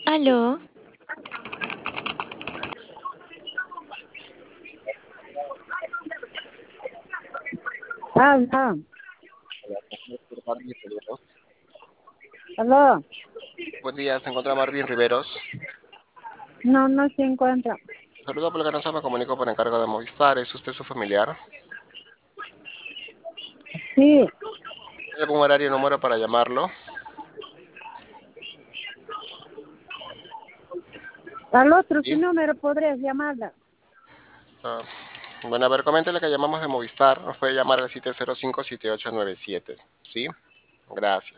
Aló, Habla. Marvin Riveros. Aló. Buen día, se encuentra Marvin Riveros. No, no se encuentra. Saludo por la canasta, me comunico por encargo de Movistar. ¿Es usted su familiar? Sí. ¿Hay algún horario y número para llamarlo? Al otro, ¿qué Sí. número podrías llamarla? Ah, bueno, a ver, coméntele que llamamos de Movistar. Nos puede llamar al 705-7897. ¿Sí? Gracias.